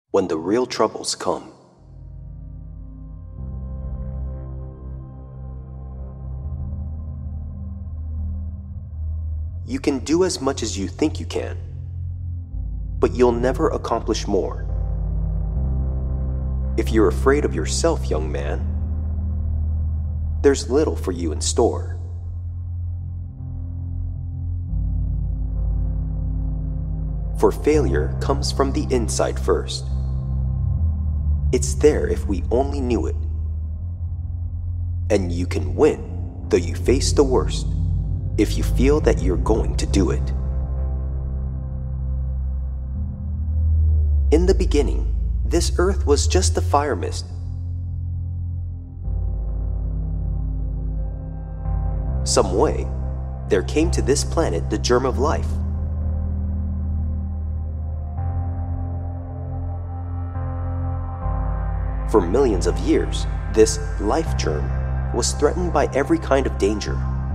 when the real troubles come. You can do as much as you think you can, but you'll never accomplish more. If you're afraid of yourself, young man, there's little for you in store. For failure comes from the inside first. It's there if we only knew it. And you can win, though you face the worst, if you feel that you're going to do it. In the beginning, this earth was just a fire mist. Some way, there came to this planet the germ of life. For millions of years, this life germ was threatened by every kind of danger.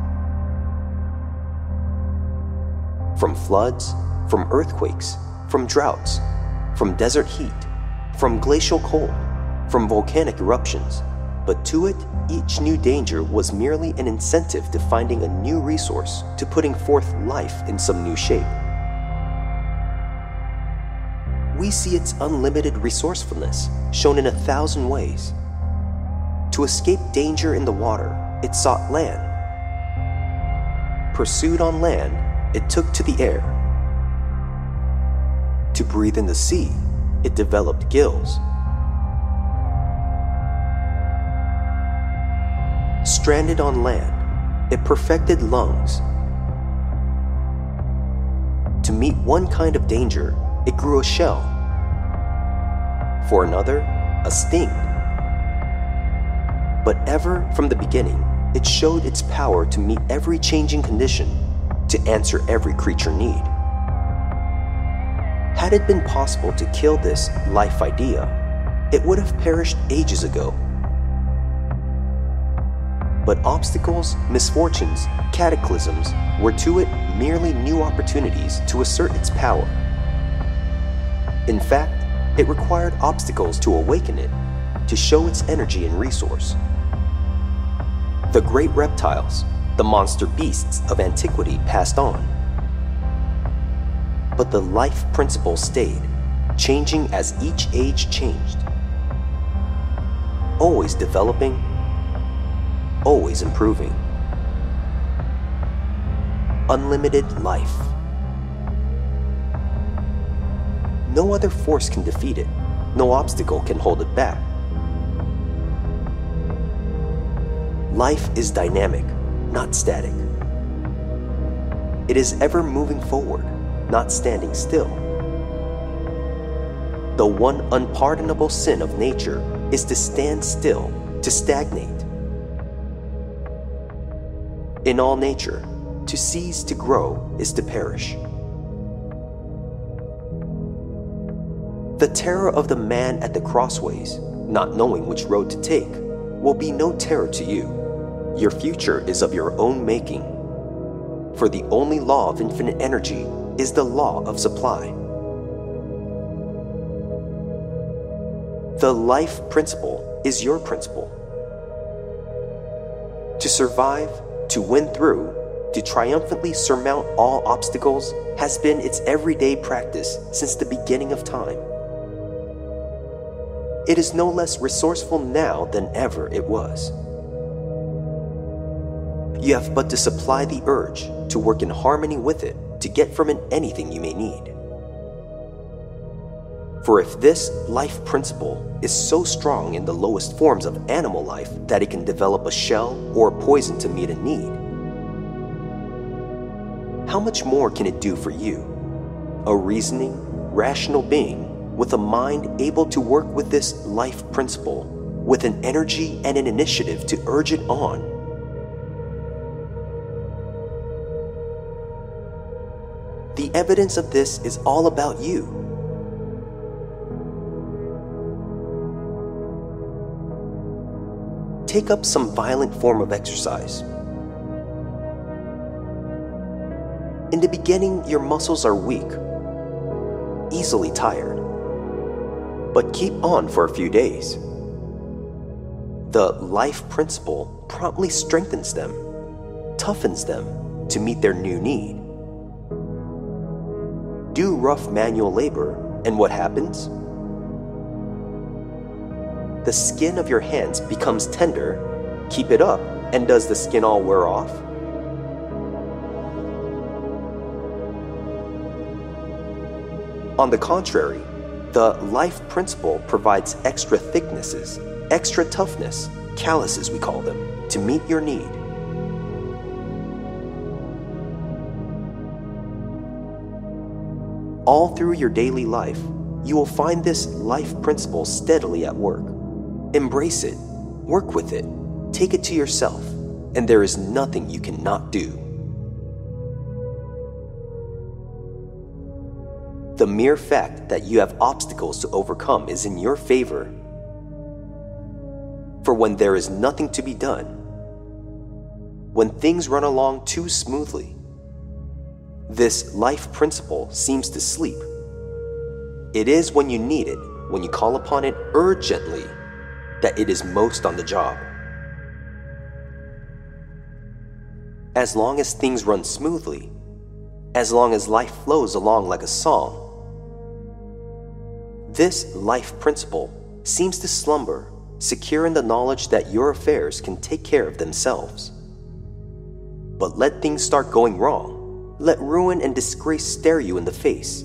From floods, from earthquakes, from droughts, from desert heat, from glacial cold, from volcanic eruptions. But to it, each new danger was merely an incentive to finding a new resource, to putting forth life in some new shape. We see its unlimited resourcefulness shown in 1,000 ways. To escape danger in the water, it sought land. Pursued on land, it took to the air. To breathe in the sea, it developed gills. Stranded on land, it perfected lungs. To meet one kind of danger, it grew a shell. For another, a sting. But ever from the beginning, it showed its power to meet every changing condition, to answer every creature need. Had it been possible to kill this life idea, it would have perished ages ago. But obstacles, misfortunes, cataclysms were to it merely new opportunities to assert its power. In fact, it required obstacles to awaken it, to show its energy and resource. The great reptiles, the monster beasts of antiquity passed on. But the life principle stayed, changing as each age changed. Always developing, always improving. Unlimited life. No other force can defeat it. No obstacle can hold it back. Life is dynamic, not static. It is ever moving forward, not standing still. The one unpardonable sin of nature is to stand still, to stagnate. In all nature, to cease to grow is to perish. The terror of the man at the crossways, not knowing which road to take, will be no terror to you. Your future is of your own making. For the only law of infinite energy is the law of supply. The life principle is your principle. To survive, to win through, to triumphantly surmount all obstacles has been its everyday practice since the beginning of time. It is no less resourceful now than ever it was. You have but to supply the urge, to work in harmony with it, to get from it anything you may need. For if this life principle is so strong in the lowest forms of animal life that it can develop a shell or a poison to meet a need, how much more can it do for you, a reasoning, rational being with a mind able to work with this life principle, with an energy and an initiative to urge it on? The evidence of this is all about you. Take up some violent form of exercise. In the beginning, your muscles are weak, easily tired. but keep on for a few days. The life principle promptly strengthens them, toughens them to meet their new need. Do rough manual labor, and what happens? The skin of your hands becomes tender. Keep it up, and does the skin all wear off? On the contrary, the life principle provides extra thicknesses, extra toughness, calluses we call them, to meet your need. All through your daily life, you will find this life principle steadily at work. Embrace it, work with it, take it to yourself, and there is nothing you cannot do. The mere fact that you have obstacles to overcome is in your favor. For when there is nothing to be done, when things run along too smoothly, this life principle seems to sleep. It is when you need it, when you call upon it urgently, that it is most on the job. As long as things run smoothly, as long as life flows along like a song, this life principle seems to slumber, secure in the knowledge that your affairs can take care of themselves. But let things start going wrong, let ruin and disgrace stare you in the face.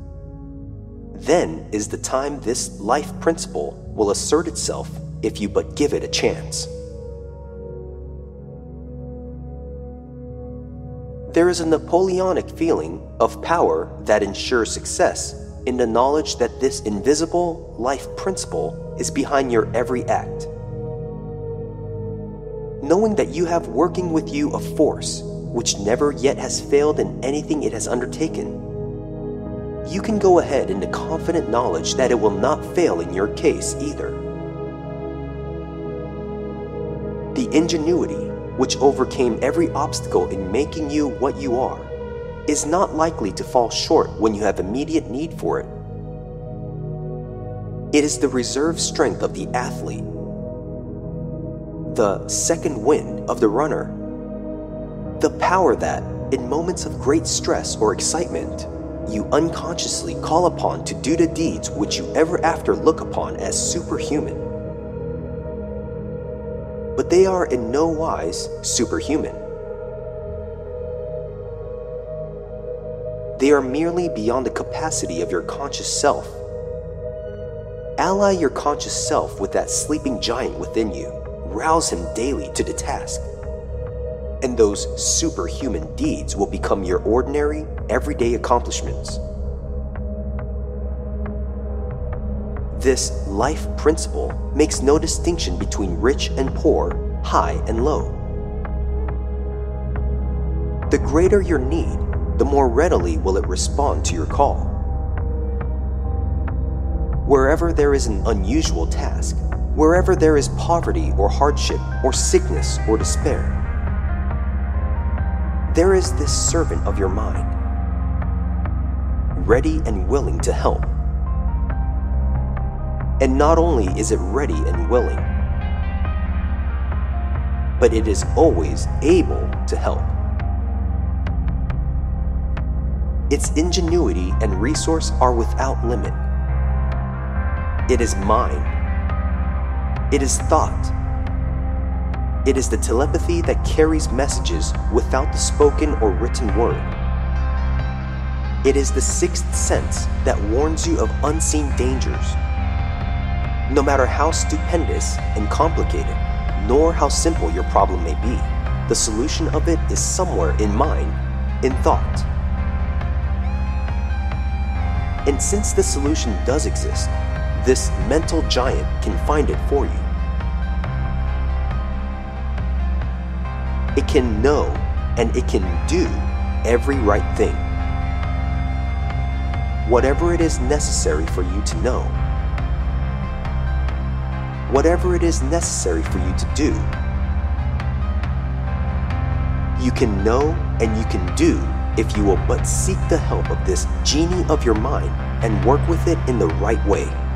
Then is the time this life principle will assert itself if you but give it a chance. There is a Napoleonic feeling of power that ensures success in the knowledge that this invisible life principle is behind your every act. Knowing that you have working with you a force which never yet has failed in anything it has undertaken, you can go ahead in the confident knowledge that it will not fail in your case either. The ingenuity which overcame every obstacle in making you what you are is not likely to fall short when you have immediate need for it. It is the reserve strength of the athlete, the second wind of the runner, the power that, in moments of great stress or excitement, you unconsciously call upon to do the deeds which you ever after look upon as superhuman. But they are in no wise superhuman. They are merely beyond the capacity of your conscious self. Ally your conscious self with that sleeping giant within you. Rouse him daily to the task. And those superhuman deeds will become your ordinary, everyday accomplishments. This life principle makes no distinction between rich and poor, high and low. The greater your need, the more readily will it respond to your call. Wherever there is an unusual task, wherever there is poverty or hardship or sickness or despair, there is this servant of your mind, ready and willing to help. And not only is it ready and willing, but it is always able to help. Its ingenuity and resource are without limit. It is mind. It is thought. It is the telepathy that carries messages without the spoken or written word. It is the sixth sense that warns you of unseen dangers. No matter how stupendous and complicated, nor how simple your problem may be, the solution of it is somewhere in mind, in thought. And since the solution does exist, this mental giant can find it for you. It can know and it can do every right thing. Whatever it is necessary for you to know, whatever it is necessary for you to do, you can know and you can do if you will but seek the help of this genie of your mind and work with it in the right way.